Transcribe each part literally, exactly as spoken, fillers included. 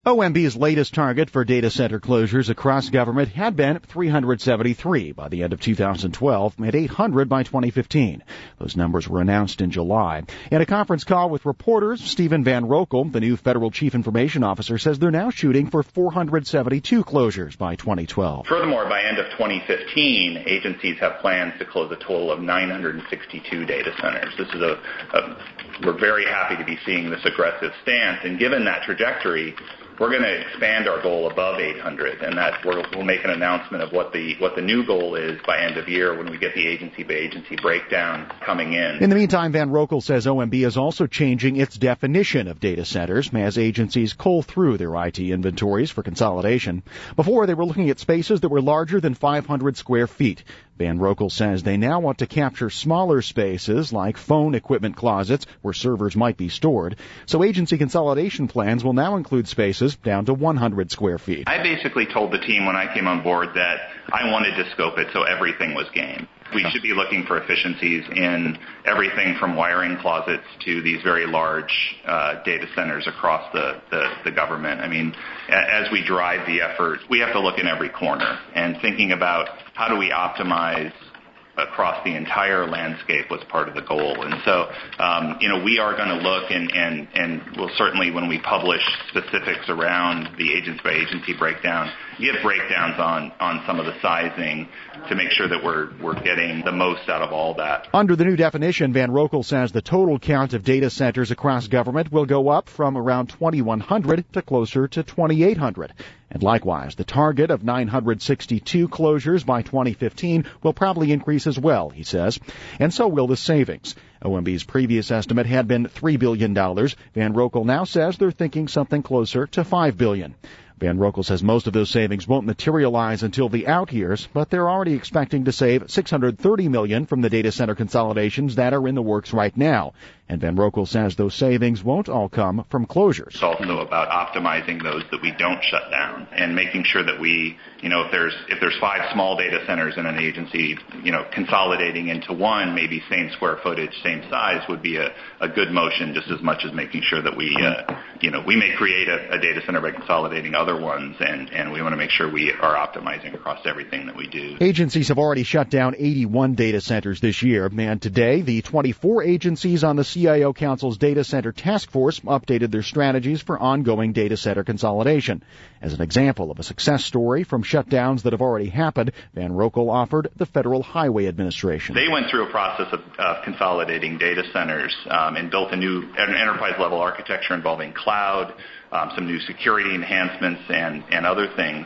O M B's latest target for data center closures across government had been three hundred seventy-three by the end of two thousand twelve and eight hundred by twenty fifteen. Those numbers were announced in July. In a conference call with reporters, Stephen Van Rokel, the new federal chief information officer, says they're now shooting for four hundred seventy-two closures by twenty twelve. Furthermore, by end of twenty fifteen, agencies have plans to close a total of nine hundred sixty-two data centers. This is a, a we're very happy to be seeing this aggressive stance, and given that trajectory, we're going to expand our goal above eight hundred, and that we'll, we'll make an announcement of what the what the new goal is by end of year when we get the agency-by-agency breakdown coming in. In the meantime, Van Rokel says O M B is also changing its definition of data centers as agencies cull through their I T inventories for consolidation. Before, they were looking at spaces that were larger than five hundred square feet. Van Rokel says they now want to capture smaller spaces like phone equipment closets where servers might be stored. So agency consolidation plans will now include spaces down to one hundred square feet. I basically told the team when I came on board that I wanted to scope it so everything was game. We should be looking for efficiencies in everything from wiring closets to these very large uh, data centers across the, the, the government. I mean, as we drive the effort, we have to look in every corner and thinking about how do we optimize across the entire landscape was part of the goal. And so, um, you know, we are going to look and, and, and we'll certainly, when we publish specifics around the agency-by-agency breakdown, give breakdowns on, on some of the sizing to make sure that we're, we're getting the most out of all that. Under the new definition, Van Rokel says the total count of data centers across government will go up from around twenty-one hundred to closer to twenty-eight hundred. And likewise, the target of nine hundred sixty-two closures by twenty fifteen will probably increase as well, he says. And so will the savings. O M B's previous estimate had been three billion dollars. Van Rokel now says they're thinking something closer to five billion dollars. Van Rokel says most of those savings won't materialize until the out years, but they're already expecting to save six hundred thirty million dollars from the data center consolidations that are in the works right now. And Van Rokel says those savings won't all come from closures. It's also about optimizing those that we don't shut down and making sure that we, you know, if there's if there's five small data centers in an agency, you know, consolidating into one, maybe same square footage, same size would be a, a good motion just as much as making sure that we, uh, you know, we may create a, a data center by consolidating other ones, and, and we want to make sure we are optimizing across everything that we do. Agencies have already shut down eighty-one data centers this year, and today the twenty-four agencies on the C I O Council's Data Center Task Force updated their strategies for ongoing data center consolidation. As an example of a success story from shutdowns that have already happened, Van Rokel offered the Federal Highway Administration. They went through a process of uh, consolidating data centers um, and built a new an enterprise-level architecture involving cloud, um, some new security enhancements, and, and other things.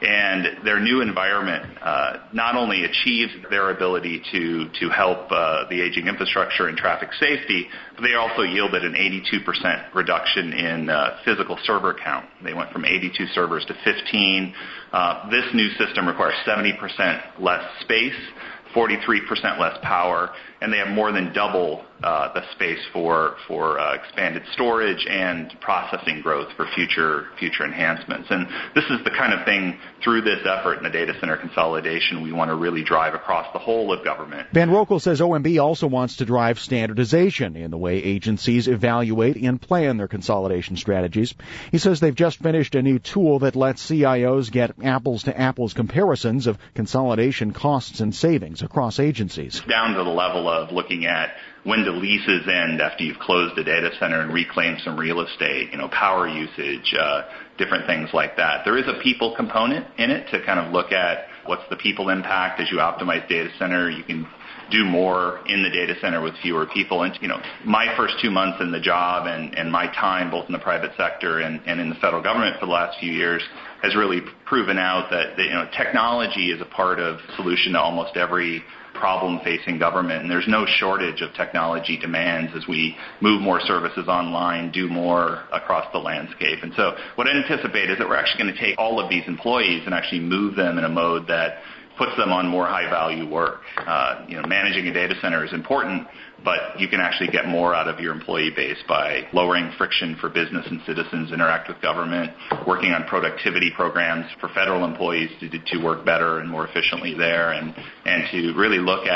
And their new environment uh, not only achieves their ability to, to help uh, the aging infrastructure and traffic safety, but they also yielded an eighty-two percent reduction in uh, physical server count. They went from eighty-two servers to fifteen. Uh, this new system requires seventy percent less space, forty-three percent less power, and they have more than double uh, the space for for uh, expanded storage and processing growth for future future enhancements. And this is the kind of thing through this effort in the data center consolidation we want to really drive across the whole of government. Van Rokel says O M B also wants to drive standardization in the way agencies evaluate and plan their consolidation strategies. He says they've just finished a new tool that lets C I Os get apples-to-apples comparisons of consolidation costs and savings across agencies. Down to the level of looking at when do leases end after you've closed a data center and reclaimed some real estate, you know, power usage, uh, different things like that. There is a people component in it to kind of look at what's the people impact as you optimize data center. You can do more in the data center with fewer people. And, you know, my first two months in the job and, and my time both in the private sector and, and in the federal government for the last few years has really proven out that, that, you know, technology is a part of the solution to almost every problem facing government, and there's no shortage of technology demands as we move more services online, do more across the landscape. And so what I anticipate is that we're actually going to take all of these employees and actually move them in a mode that puts them on more high-value work. Uh, you know, managing a data center is important, but you can actually get more out of your employee base by lowering friction for business and citizens interact with government, working on productivity programs for federal employees to, to work better and more efficiently there, and, and to really look at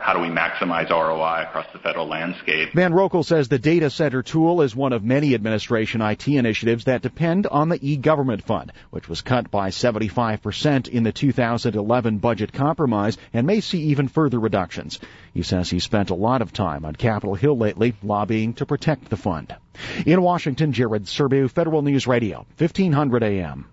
how do we maximize R O I across the federal landscape. Van Rokel says the data center tool is one of many administration I T initiatives that depend on the e-government fund, which was cut by seventy-five percent in the two thousand eleven budget compromise and may see even further reductions. He says he spent a lot of time on Capitol Hill lately lobbying to protect the fund. In Washington, Jared Serbu, Federal News Radio, fifteen hundred A M.